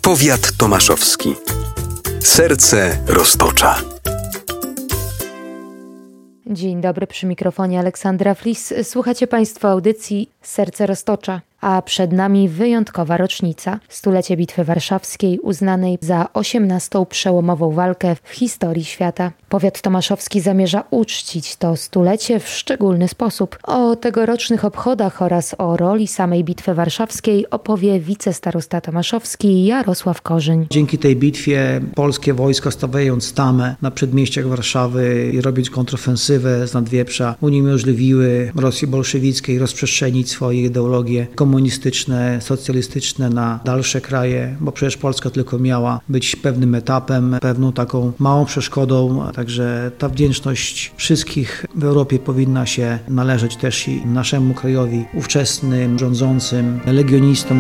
Powiat tomaszowski. Serce Roztocza. Dzień dobry, przy mikrofonie Aleksandra Flis. Słuchacie Państwo audycji Serce Roztocza, a przed nami wyjątkowa rocznica. 100-lecie Bitwy Warszawskiej, uznanej za 18. przełomową walkę w historii świata. Powiat tomaszowski zamierza uczcić to 100-lecie w szczególny sposób. O tegorocznych obchodach oraz o roli samej Bitwy Warszawskiej opowie wicestarosta tomaszowski Jarosław Korzeń. Dzięki tej bitwie polskie wojska, stawiając tamę na przedmieściach Warszawy i robiąc kontrofensywę z Nadwieprza, uniemożliwiły Rosji bolszewickiej rozprzestrzenić swoje ideologie komunistyczne, socjalistyczne na dalsze kraje, bo przecież Polska tylko miała być pewnym etapem, pewną taką małą przeszkodą. Także ta wdzięczność wszystkich w Europie powinna się należeć też i naszemu krajowi, ówczesnym rządzącym, legionistom.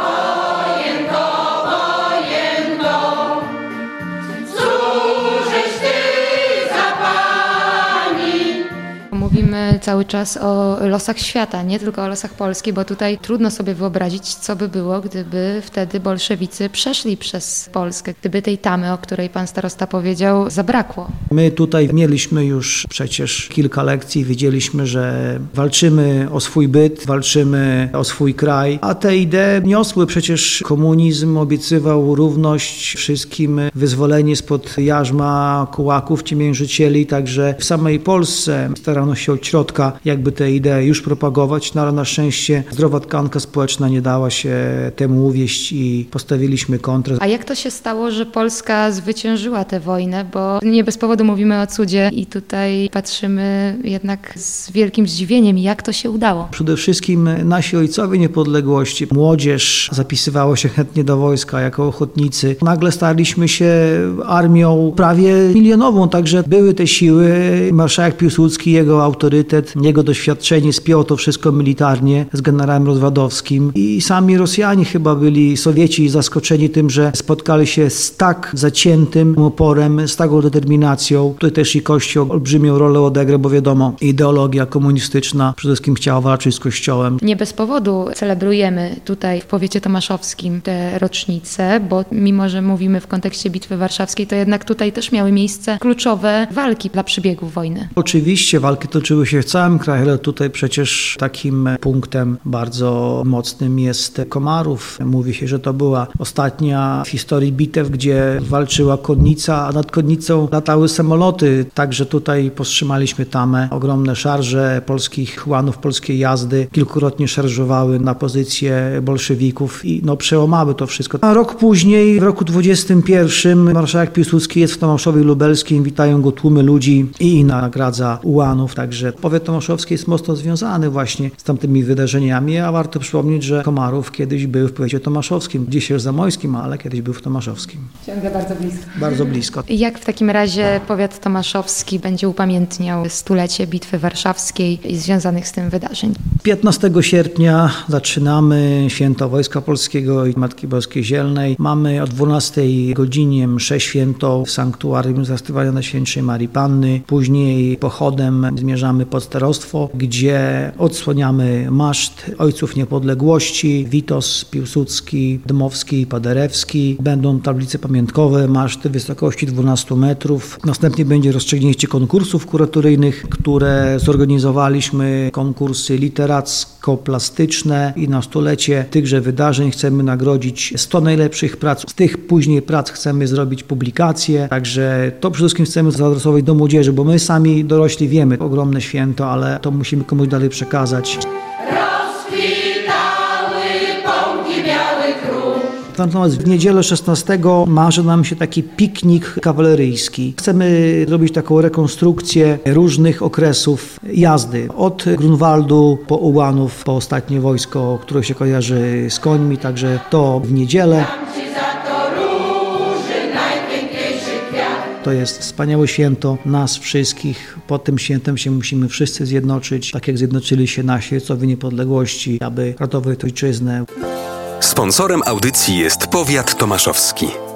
Mówimy cały czas o losach świata, nie tylko o losach Polski, bo tutaj trudno sobie wyobrazić, co by było, gdyby wtedy bolszewicy przeszli przez Polskę, gdyby tej tamy, o której pan starosta powiedział, zabrakło. My tutaj mieliśmy już przecież kilka lekcji, wiedzieliśmy, że walczymy o swój byt, walczymy o swój kraj, a te idee niosły przecież komunizm, obiecywał równość wszystkim, wyzwolenie spod jarzma kułaków, ciemiężycieli, także w samej Polsce starano się od środka jakby te idee już propagować, no ale na szczęście zdrowa tkanka społeczna nie dała się temu uwieść i postawiliśmy kontrę. A jak to się stało, że Polska zwyciężyła tę wojnę? Bo nie bez powodu mówimy o cudzie i tutaj patrzymy jednak z wielkim zdziwieniem, jak to się udało. Przede wszystkim nasi ojcowie niepodległości, młodzież zapisywała się chętnie do wojska jako ochotnicy. Nagle staliśmy się armią prawie milionową, także były te siły. Marszałek Piłsudski, jego autorytet, jego doświadczenie spięło to wszystko militarnie z generałem Rozwadowskim i sami Rosjanie chyba byli, Sowieci, zaskoczeni tym, że spotkali się z tak zaciętym oporem, z taką determinacją. Tutaj też i Kościół olbrzymią rolę odegrał, bo wiadomo, ideologia komunistyczna przede wszystkim chciała walczyć z Kościołem. Nie bez powodu celebrujemy tutaj w powiecie tomaszowskim te rocznice, bo mimo, że mówimy w kontekście Bitwy Warszawskiej, to jednak tutaj też miały miejsce kluczowe walki dla przebiegów wojny. Oczywiście walki toczyły się w całym kraju, ale tutaj przecież takim punktem bardzo mocnym jest Komarów. Mówi się, że to była ostatnia w historii bitew, gdzie walczyła konnica, a nad konnicą latały samoloty. Także tutaj powstrzymaliśmy tamę. Ogromne szarże polskich ułanów, polskiej jazdy kilkukrotnie szarżowały na pozycje bolszewików i przełamały to wszystko. A rok później, w roku 21, marszałek Piłsudski jest w Tomaszowie Lubelskim, witają go tłumy ludzi i nagradza ułanów. Także powiat tomaszowski jest mocno związany właśnie z tamtymi wydarzeniami, a warto przypomnieć, że Komarów kiedyś był w powiecie tomaszowskim, dzisiaj już zamojskim, ale kiedyś był w tomaszowskim. Ciągle bardzo blisko. Bardzo blisko. Jak w takim razie powiat tomaszowski będzie upamiętniał 100-lecie Bitwy Warszawskiej i związanych z tym wydarzeń? 15 sierpnia zaczynamy Święto Wojska Polskiego i Matki Boskiej Zielnej. Mamy o 12 godzinie mszę świętą w sanktuarium Zastrywania Najświętszej Marii Panny. Później pochodem zmierzamy pod starostwo, gdzie odsłaniamy maszt Ojców Niepodległości, Witos, Piłsudski, Dmowski, Paderewski. Będą tablice pamiątkowe, maszty wysokości 12 metrów. Następnie będzie rozstrzygnięcie konkursów kuratoryjnych, które zorganizowaliśmy, konkursy literacko-plastyczne i na 100-lecie tychże wydarzeń chcemy nagrodzić 100 najlepszych prac. Z tych później prac chcemy zrobić publikacje, także to przede wszystkim chcemy zaadresować do młodzieży, bo my sami dorośli wiemy, ogromne święto, ale to musimy komuś dalej przekazać. Rozkwitały pąki biały król. Natomiast w niedzielę 16 marzy nam się taki piknik kawaleryjski. Chcemy zrobić taką rekonstrukcję różnych okresów jazdy. Od Grunwaldu po Ułanów, po ostatnie wojsko, które się kojarzy z końmi, także to w niedzielę. To jest wspaniałe święto nas wszystkich. Po tym świętem się musimy wszyscy zjednoczyć, tak jak zjednoczyli się nasi ojcowie niepodległości, aby ratować ojczyznę. Sponsorem audycji jest powiat tomaszowski.